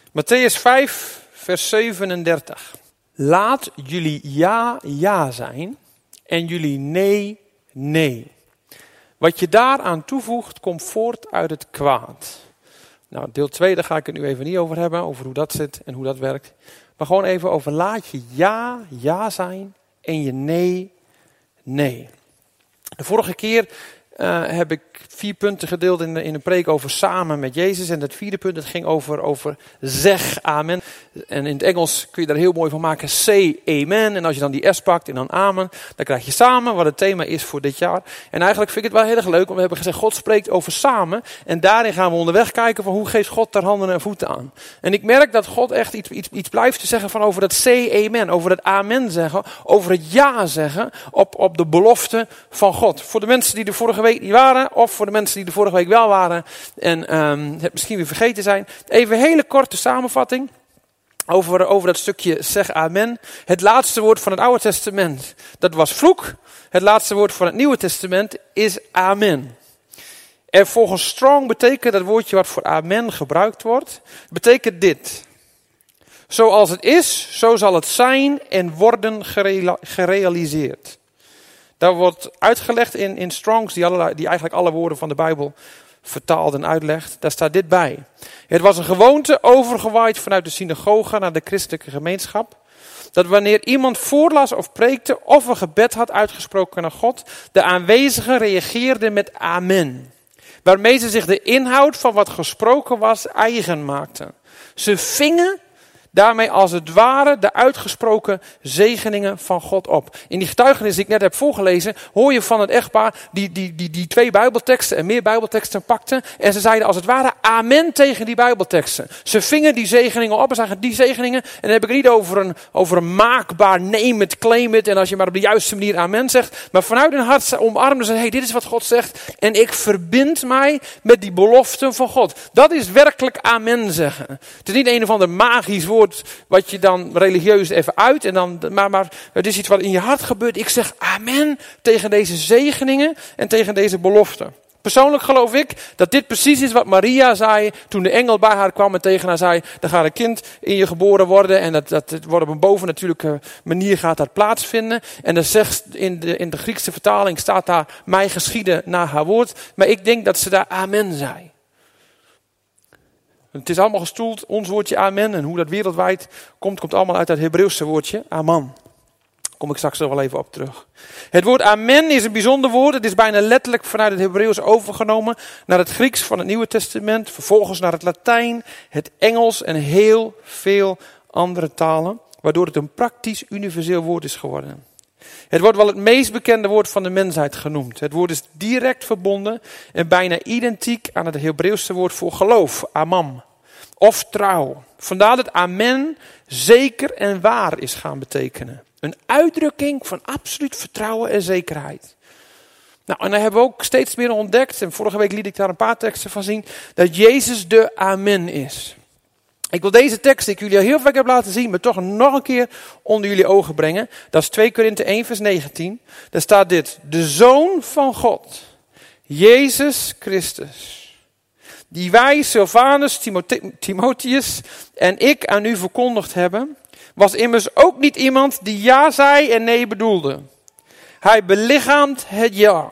Mattheüs 5, vers 37. Laat jullie ja, ja zijn en jullie nee, nee. Wat je daaraan toevoegt, komt voort uit het kwaad. Nou, deel 2, daar ga ik het nu even niet over hebben, over hoe dat zit en hoe dat werkt. Maar gewoon even over laat je ja, ja zijn en je nee, nee. De vorige keer heb ik 4 punten gedeeld in een preek over samen met Jezus. En het 4e punt, het ging over zeg amen. En in het Engels kun je daar heel mooi van maken, say amen. En als je dan die S pakt en dan amen, dan krijg je samen wat het thema is voor dit jaar. En eigenlijk vind ik het wel heel erg leuk, want we hebben gezegd, God spreekt over samen. En daarin gaan we onderweg kijken van hoe geeft God daar handen en voeten aan. En ik merk dat God echt iets blijft te zeggen van over dat say amen, over het amen zeggen, over het ja zeggen op de belofte van God. Voor de mensen die er vorige week niet waren, of voor de mensen die er vorige week wel waren en het misschien weer vergeten zijn. Even een hele korte samenvatting over dat stukje zeg amen. Het laatste woord van het Oude Testament, dat was vloek. Het laatste woord van het Nieuwe Testament is amen. En volgens Strong betekent dat woordje wat voor amen gebruikt wordt, betekent dit. Zoals het is, zo zal het zijn en worden gerealiseerd. Dat wordt uitgelegd in Strongs, die eigenlijk alle woorden van de Bijbel vertaalt en uitlegt. Daar staat dit bij. Het was een gewoonte overgewaaid vanuit de synagoge naar de christelijke gemeenschap. Dat wanneer iemand voorlas of preekte of een gebed had uitgesproken naar God, de aanwezigen reageerden met amen. Waarmee ze zich de inhoud van wat gesproken was eigen maakten. Ze vingen daarmee als het ware de uitgesproken zegeningen van God op. In die getuigenis die ik net heb voorgelezen, hoor je van het echtpaar die 2 bijbelteksten en meer bijbelteksten pakten. En ze zeiden als het ware amen tegen die bijbelteksten. Ze vingen die zegeningen op en zagen die zegeningen. En dan heb ik het niet over een maakbaar name it, claim it. En als je maar op de juiste manier amen zegt. Maar vanuit hun hart omarmden ze, hey, dit is wat God zegt. En ik verbind mij met die beloften van God. Dat is werkelijk amen zeggen. Het is niet een of ander magisch woord wat je dan religieus even uit. En dan, maar het is iets wat in je hart gebeurt. Ik zeg amen tegen deze zegeningen en tegen deze beloften. Persoonlijk geloof ik dat dit precies is wat Maria zei toen de engel bij haar kwam en tegen haar zei, er gaat een kind in je geboren worden en dat wordt op een bovennatuurlijke manier gaat dat plaatsvinden. En dan zegt in de Griekse vertaling staat daar, mij geschieden naar haar woord. Maar ik denk dat ze daar amen zei. Het is allemaal gestoeld, ons woordje amen en hoe dat wereldwijd komt allemaal uit dat Hebreeuwse woordje amen. Daar kom ik straks nog wel even op terug. Het woord amen is een bijzonder woord. Het is bijna letterlijk vanuit het Hebreeuws overgenomen naar het Grieks van het Nieuwe Testament. Vervolgens naar het Latijn, het Engels en heel veel andere talen. Waardoor het een praktisch universeel woord is geworden. Het wordt wel het meest bekende woord van de mensheid genoemd. Het woord is direct verbonden en bijna identiek aan het Hebreeuwse woord voor geloof, amen, of trouw. Vandaar dat amen zeker en waar is gaan betekenen. Een uitdrukking van absoluut vertrouwen en zekerheid. Nou, en dan hebben we ook steeds meer ontdekt, en vorige week liet ik daar een paar teksten van zien, dat Jezus de amen is. Ik wil deze tekst die ik jullie al heel vaak heb laten zien, maar toch nog een keer onder jullie ogen brengen. Dat is 2 Korinthe 1 vers 19. Daar staat dit. De Zoon van God, Jezus Christus, die wij, Silvanus, Timotheus en ik aan u verkondigd hebben, was immers ook niet iemand die ja zei en nee bedoelde. Hij belichaamt het ja.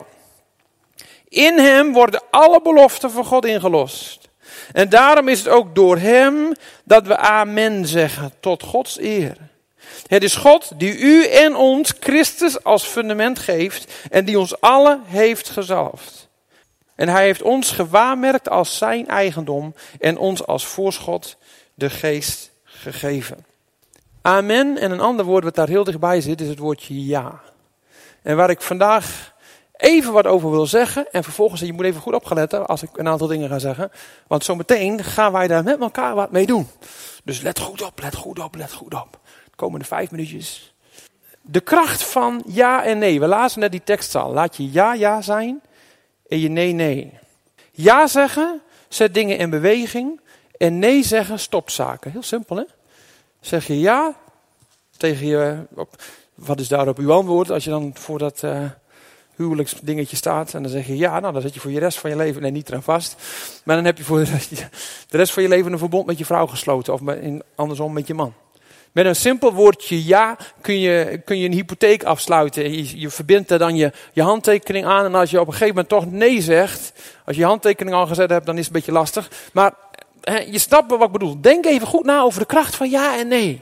In hem worden alle beloften van God ingelost. En daarom is het ook door hem dat we amen zeggen, tot Gods eer. Het is God die u en ons Christus als fundament geeft en die ons allen heeft gezalfd. En hij heeft ons gewaarmerkt als zijn eigendom en ons als voorschot de geest gegeven. Amen, en een ander woord wat daar heel dichtbij zit, is het woordje ja. En waar ik vandaag even wat over wil zeggen. En vervolgens, je moet even goed opletten als ik een aantal dingen ga zeggen. Want zometeen gaan wij daar met elkaar wat mee doen. Dus let goed op, let goed op, let goed op. De komende 5 minuutjes. De kracht van ja en nee. We lazen net die tekst al. Laat je ja, ja zijn en je nee, nee. Ja zeggen, zet dingen in beweging. En nee zeggen, stopt zaken. Heel simpel, hè? Zeg je ja tegen je... Wat is daarop uw antwoord als je dan voor dat... huwelijksdingetje staat. En dan zeg je ja, nou dan zit je voor je rest van je leven, nee niet eraan vast. Maar dan heb je voor de rest van je leven een verbond met je vrouw gesloten. Of andersom met je man. Met een simpel woordje ja kun je een hypotheek afsluiten. Je verbindt er dan je handtekening aan. En als je op een gegeven moment toch nee zegt. Als je handtekening al gezet hebt, dan is het een beetje lastig. Maar je snapt wat ik bedoel. Denk even goed na over de kracht van ja en nee.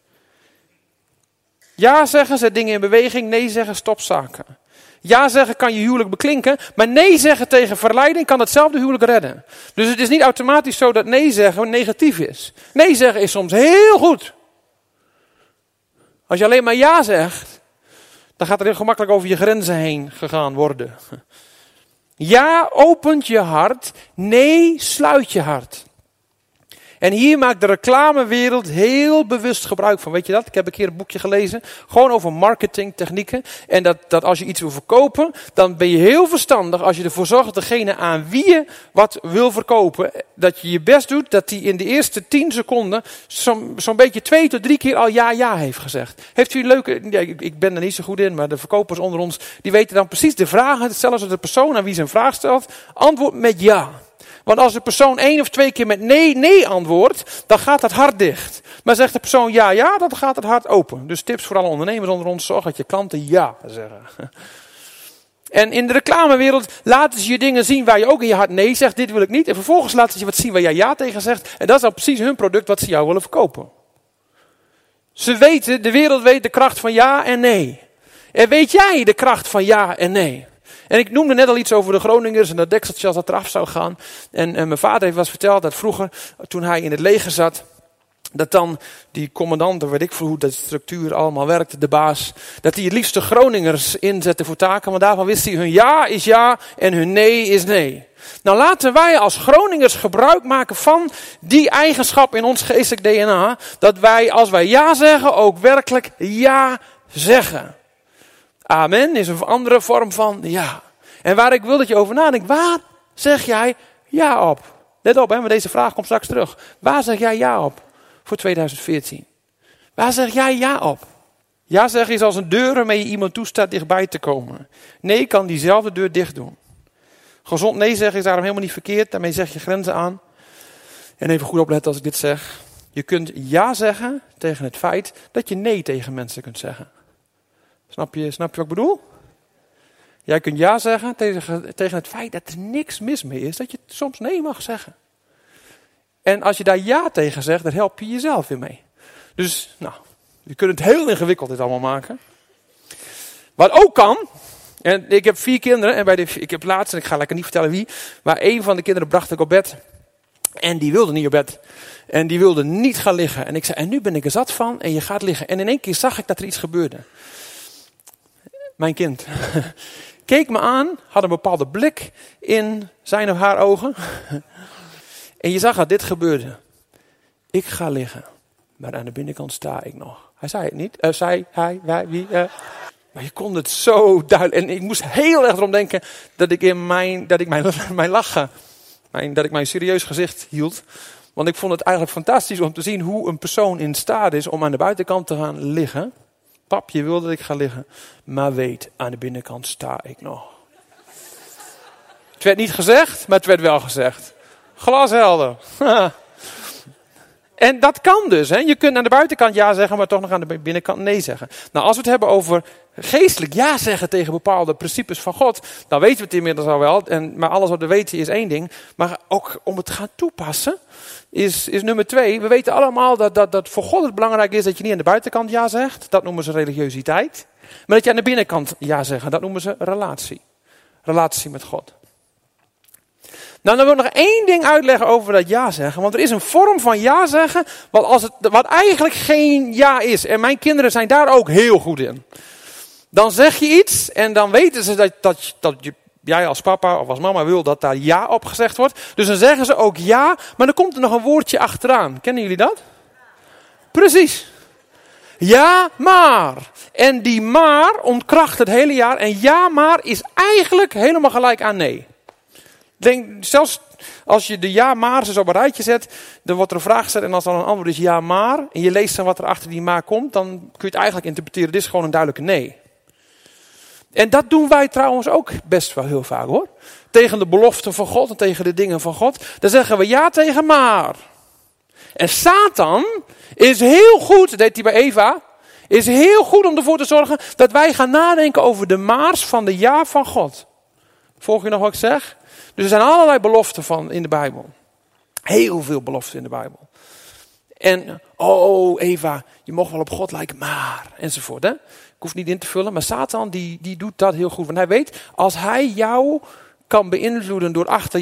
Ja zeggen, zet dingen in beweging. Nee zeggen, stop zaken. Ja zeggen kan je huwelijk beklinken. Maar nee zeggen tegen verleiding kan hetzelfde huwelijk redden. Dus het is niet automatisch zo dat nee zeggen negatief is. Nee zeggen is soms heel goed. Als je alleen maar ja zegt, dan gaat er heel gemakkelijk over je grenzen heen gegaan worden. Ja opent je hart, nee sluit je hart. En hier maakt de reclamewereld heel bewust gebruik van. Weet je dat? Ik heb een keer een boekje gelezen. Gewoon over marketingtechnieken. En dat als je iets wil verkopen, dan ben je heel verstandig als je ervoor zorgt dat degene aan wie je wat wil verkopen, dat je je best doet dat die in de eerste 10 seconden zo'n beetje 2 tot 3 keer al ja heeft gezegd. Heeft u een leuke, ja, ik ben er niet zo goed in, maar de verkopers onder ons, die weten dan precies de vragen. Zelfs als de persoon aan wie ze een vraag stelt, antwoordt met ja. Want als de persoon 1 of 2 keer met nee antwoordt, dan gaat het hart dicht. Maar zegt de persoon ja, dan gaat het hart open. Dus tips voor alle ondernemers onder ons, zorg dat je klanten ja zeggen. En in de reclamewereld laten ze je dingen zien waar je ook in je hart nee zegt, dit wil ik niet. En vervolgens laten ze je wat zien waar jij ja tegen zegt. En dat is dan precies hun product wat ze jou willen verkopen. De wereld weet de kracht van ja en nee. En weet jij de kracht van ja en nee? En ik noemde net al iets over de Groningers en dat dekseltje als dat eraf zou gaan. En mijn vader heeft wel eens verteld dat vroeger, toen hij in het leger zat, dat dan die commandanten, weet ik veel hoe de structuur allemaal werkte, de baas, dat hij het liefst de Groningers inzette voor taken, want daarvan wist hij hun ja is ja en hun nee is nee. Nou laten wij als Groningers gebruik maken van die eigenschap in ons geestelijk DNA, dat wij als wij ja zeggen ook werkelijk ja zeggen. Amen is een andere vorm van ja. En waar ik wil dat je over nadenkt, waar zeg jij ja op? Let op, want deze vraag komt straks terug. Waar zeg jij ja op voor 2014? Waar zeg jij ja op? Ja zeggen is als een deur waarmee je iemand toestaat dichtbij te komen. Nee kan diezelfde deur dicht doen. Gezond nee zeggen is daarom helemaal niet verkeerd. Daarmee zeg je grenzen aan. En even goed opletten als ik dit zeg. Je kunt ja zeggen tegen het feit dat je nee tegen mensen kunt zeggen. Snap je wat ik bedoel? Jij kunt ja zeggen tegen het feit dat er niks mis mee is. Dat je soms nee mag zeggen. En als je daar ja tegen zegt, dan help je jezelf weer mee. Dus, je kunt het heel ingewikkeld dit allemaal maken. Wat ook kan, en ik heb 4 kinderen, en ik heb laatst, en ik ga lekker niet vertellen wie, maar 1 van de kinderen bracht ik op bed. En die wilde niet op bed. En die wilde niet gaan liggen. En ik zei, en nu ben ik er zat van, en je gaat liggen. En in één keer zag ik dat er iets gebeurde. Mijn kind keek me aan, had een bepaalde blik in zijn of haar ogen. En je zag dat dit gebeurde. Ik ga liggen, maar aan de binnenkant sta ik nog. Hij zei het niet. Hij, wij, wie. Maar je kon het zo duidelijk. En ik moest heel erg erom denken dat ik mijn lachen, dat ik mijn serieus gezicht hield. Want ik vond het eigenlijk fantastisch om te zien hoe een persoon in staat is om aan de buitenkant te gaan liggen. Pap, je wil dat ik ga liggen. Maar weet, aan de binnenkant sta ik nog. Het werd niet gezegd, maar het werd wel gezegd. Glashelder. En dat kan dus. Hè? Je kunt aan de buitenkant ja zeggen, maar toch nog aan de binnenkant nee zeggen. Nou, als we het hebben over geestelijk ja zeggen tegen bepaalde principes van God, dan weten we het inmiddels al wel. Maar alles wat we weten is 1 ding. Maar ook om het te gaan toepassen is nummer 2. We weten allemaal dat voor God het belangrijk is dat je niet aan de buitenkant ja zegt. Dat noemen ze religiositeit. Maar dat je aan de binnenkant ja zegt. Dat noemen ze relatie. Relatie met God. Nou, dan wil ik nog 1 ding uitleggen over dat ja zeggen. Want er is een vorm van ja zeggen wat eigenlijk geen ja is. En mijn kinderen zijn daar ook heel goed in. Dan zeg je iets en dan weten ze dat jij als papa of als mama wil dat daar ja op gezegd wordt. Dus dan zeggen ze ook ja, maar dan komt er nog een woordje achteraan. Kennen jullie dat? Precies. Ja, maar. En die maar ontkracht het hele jaar. En ja, maar is eigenlijk helemaal gelijk aan nee. Denk, zelfs als je de ja, maar zo op een rijtje zet, dan wordt er een vraag gesteld en als dan een antwoord is ja, maar, en je leest dan wat er achter die maar komt, dan kun je het eigenlijk interpreteren, dit is gewoon een duidelijke nee. En dat doen wij trouwens ook best wel heel vaak hoor. Tegen de beloften van God en tegen de dingen van God. Dan zeggen we ja tegen maar. En Satan is heel goed, dat deed hij bij Eva, is heel goed om ervoor te zorgen dat wij gaan nadenken over de maars van de ja van God. Volg je nog wat ik zeg? Dus er zijn allerlei beloften van in de Bijbel. Heel veel beloften in de Bijbel. En, oh Eva, je mag wel op God lijken, maar, enzovoort. Hè? Ik hoef niet in te vullen, maar Satan die doet dat heel goed. Want hij weet, als hij jou kan beïnvloeden door achter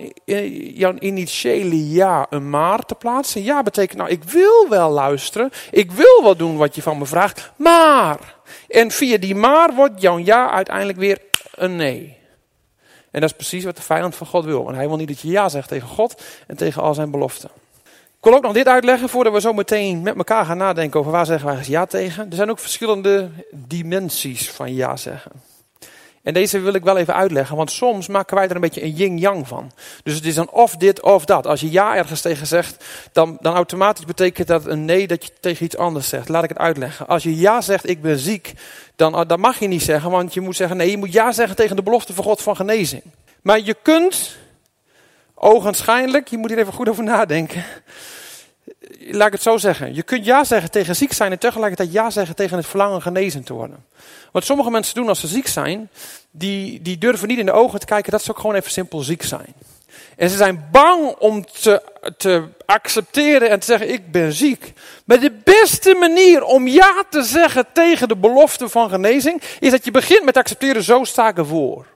jouw initiële ja een maar te plaatsen. Ja betekent nou, ik wil wel luisteren, ik wil wel doen wat je van me vraagt, maar. En via die maar wordt jouw ja uiteindelijk weer een nee. En dat is precies wat de vijand van God wil. Want hij wil niet dat je ja zegt tegen God en tegen al zijn beloften. Ik wil ook nog dit uitleggen voordat we zo meteen met elkaar gaan nadenken over waar zeggen wij eens ja tegen. Er zijn ook verschillende dimensies van ja zeggen. En deze wil ik wel even uitleggen, want soms maken wij er een beetje een yin-yang van. Dus het is dan of dit of dat. Als je ja ergens tegen zegt, dan automatisch betekent dat een nee dat je tegen iets anders zegt. Laat ik het uitleggen. Als je ja zegt, ik ben ziek, dan mag je niet zeggen, want je moet zeggen nee, je moet ja zeggen tegen de belofte van God van genezing. Maar je kunt, ogenschijnlijk, je moet hier even goed over nadenken. Laat ik het zo zeggen. Je kunt ja zeggen tegen ziek zijn en tegelijkertijd ja zeggen tegen het verlangen genezen te worden. Wat sommige mensen doen als ze ziek zijn, die durven niet in de ogen te kijken dat ze ook gewoon even simpel ziek zijn. En ze zijn bang om te accepteren en te zeggen ik ben ziek. Maar de beste manier om ja te zeggen tegen de belofte van genezing is dat je begint met accepteren, zo sta ik ervoor.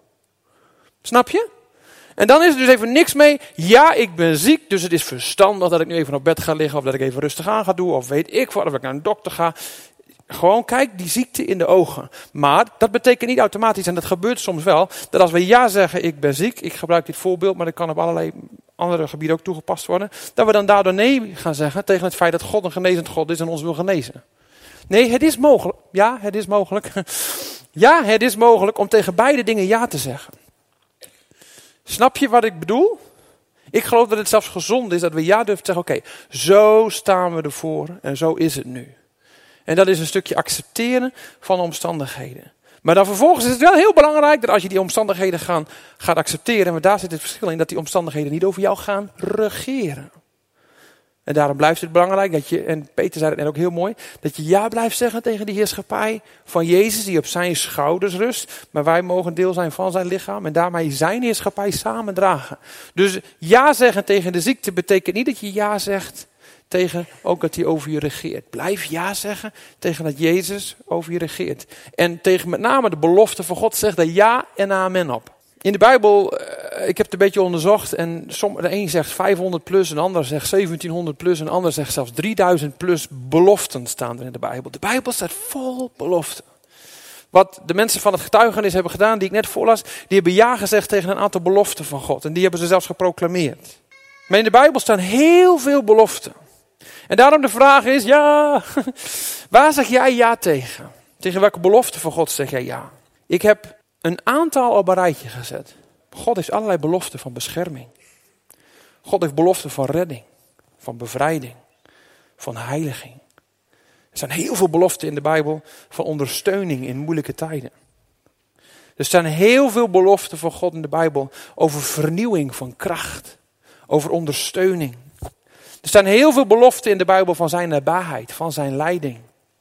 Snap je? En dan is er dus even niks mee. Ja, ik ben ziek, dus het is verstandig dat ik nu even op bed ga liggen. Of dat ik even rustig aan ga doen. Of weet ik wat, of ik naar een dokter ga. Gewoon kijk die ziekte in de ogen. Maar dat betekent niet automatisch, en dat gebeurt soms wel, dat als we ja zeggen, ik ben ziek. Ik gebruik dit voorbeeld, maar dat kan op allerlei andere gebieden ook toegepast worden. Dat we dan daardoor nee gaan zeggen tegen het feit dat God een genezend God is en ons wil genezen. Nee, het is mogelijk. Ja, het is mogelijk. Ja, het is mogelijk om tegen beide dingen ja te zeggen. Snap je wat ik bedoel? Ik geloof dat het zelfs gezond is dat we ja durven te zeggen, oké, zo staan we ervoor en zo is het nu. En dat is een stukje accepteren van omstandigheden. Maar dan vervolgens is het wel heel belangrijk dat als je die omstandigheden gaat accepteren, maar daar zit het verschil in, dat die omstandigheden niet over jou gaan regeren. En daarom blijft het belangrijk dat je, en Peter zei het net ook heel mooi, dat je ja blijft zeggen tegen die heerschappij van Jezus die op zijn schouders rust. Maar wij mogen deel zijn van zijn lichaam en daarmee zijn heerschappij samen dragen. Dus ja zeggen tegen de ziekte betekent niet dat je ja zegt tegen ook dat hij over je regeert. Blijf ja zeggen tegen dat Jezus over je regeert. En tegen met name de belofte van God zegt daar ja en amen op. In de Bijbel, ik heb het een beetje onderzocht en de een zegt 500 plus, een ander zegt 1700 plus, een ander zegt zelfs 3000 plus beloften staan er in de Bijbel. De Bijbel staat vol beloften. Wat de mensen van het getuigenis hebben gedaan, die ik net voorlas, die hebben ja gezegd tegen een aantal beloften van God. En die hebben ze zelfs geproclameerd. Maar in de Bijbel staan heel veel beloften. En daarom de vraag is, ja, waar zeg jij ja tegen? Tegen welke belofte van God zeg jij ja? Ik heb een aantal op een rijtje gezet. God heeft allerlei beloften van bescherming. God heeft beloften van redding, van bevrijding, van heiliging. Er zijn heel veel beloften in de Bijbel van ondersteuning in moeilijke tijden. Er staan heel veel beloften van God in de Bijbel over vernieuwing van kracht, over ondersteuning. Er staan heel veel beloften in de Bijbel van zijn nabijheid, van zijn leiding.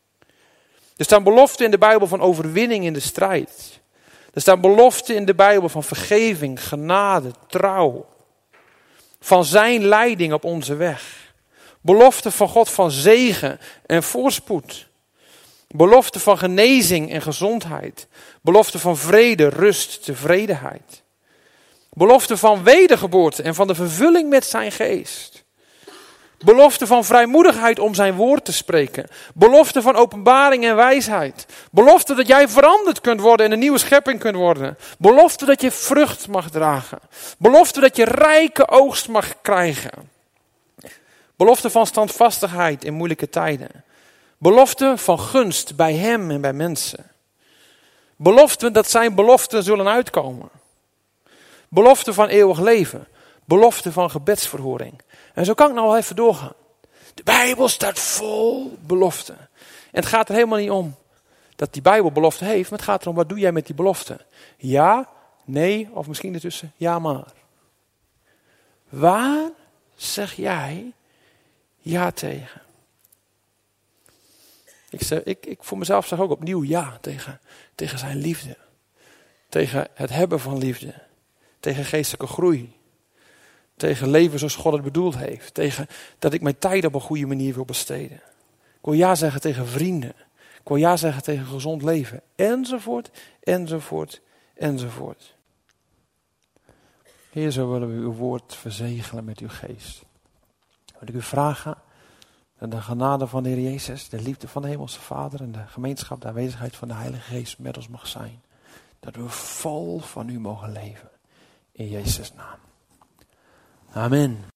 Er staan beloften in de Bijbel van overwinning in de strijd. Er staan beloften in de Bijbel van vergeving, genade, trouw. Van zijn leiding op onze weg. Beloften van God van zegen en voorspoed. Beloften van genezing en gezondheid. Beloften van vrede, rust, tevredenheid. Beloften van wedergeboorte en van de vervulling met zijn geest. Belofte van vrijmoedigheid om zijn woord te spreken. Belofte van openbaring en wijsheid. Belofte dat jij veranderd kunt worden en een nieuwe schepping kunt worden. Belofte dat je vrucht mag dragen. Belofte dat je rijke oogst mag krijgen. Belofte van standvastigheid in moeilijke tijden. Belofte van gunst bij hem en bij mensen. Belofte dat zijn beloften zullen uitkomen. Belofte van eeuwig leven. Belofte van gebedsverhoring. En zo kan ik nou wel even doorgaan. De Bijbel staat vol beloften. En het gaat er helemaal niet om dat die Bijbel belofte heeft, maar het gaat erom, wat doe jij met die belofte? Ja, nee, of misschien ertussen, ja maar. Waar zeg jij ja tegen? Ik voor mezelf zeg ook opnieuw ja tegen zijn liefde. Tegen het hebben van liefde. Tegen geestelijke groei. Tegen leven zoals God het bedoeld heeft. Tegen dat ik mijn tijd op een goede manier wil besteden. Ik wil ja zeggen tegen vrienden. Ik wil ja zeggen tegen gezond leven. Enzovoort, enzovoort, enzovoort. Heer, zo willen we uw woord verzegelen met uw geest. Wil ik u vragen dat de genade van de Heer Jezus, de liefde van de Hemelse Vader en de gemeenschap, de aanwezigheid van de Heilige Geest met ons mag zijn. Dat we vol van u mogen leven. In Jezus' naam. Amen.